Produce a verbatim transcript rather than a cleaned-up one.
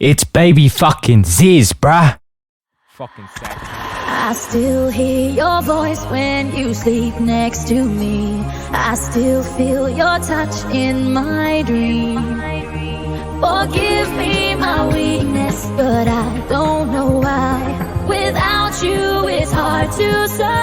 It's baby fucking Ziz, bruh. Fucking sex. I still hear your voice when you sleep next to me. I still feel your touch in my dream. Forgive me my weakness, but I don't know why. Without you it's hard to survive.